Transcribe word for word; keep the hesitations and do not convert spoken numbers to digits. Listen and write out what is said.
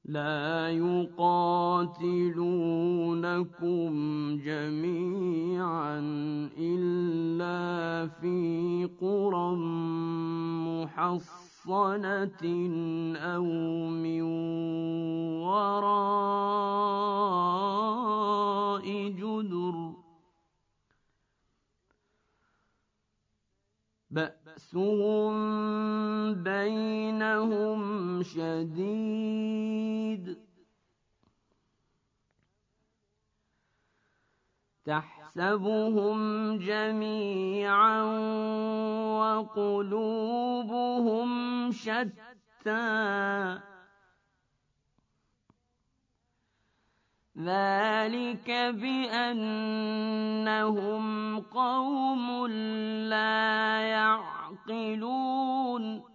لا يقاتلونكم جميعا إلا في قرى محصنة أو من وراء جدر بأسهم بينهم شديد تحسبهم جميعا وقلوبهم شتى ذلك بأنهم قوم لا يعقلون